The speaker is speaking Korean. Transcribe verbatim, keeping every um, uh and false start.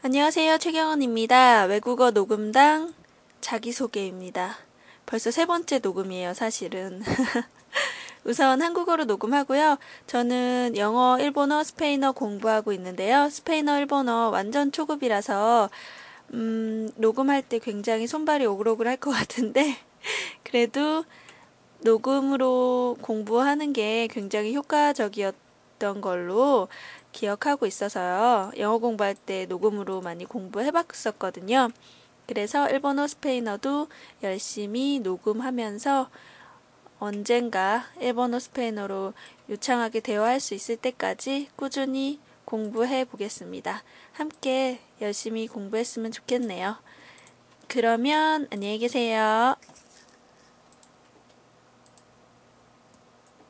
안녕하세요. 최경원입니다. 외국어 녹음당 자기소개입니다. 벌써 세 번째 녹음이에요, 사실은. 우선 한국어로 녹음하고요. 저는 영어, 일본어, 스페인어 공부하고 있는데요. 스페인어, 일본어 완전 초급이라서 음, 녹음할 때 굉장히 손발이 오글오글 할 것 같은데 그래도 녹음으로 공부하는 게 굉장히 효과적이었던 걸로 기억하고 있어서요. 영어 공부할 때 녹음으로 많이 공부해봤었거든요. 그래서 일본어, 스페인어도 열심히 녹음하면서 언젠가 일본어, 스페인어로 유창하게 대화할 수 있을 때까지 꾸준히 공부해 보겠습니다. 함께 열심히 공부했으면 좋겠네요. 그러면 안녕히 계세요.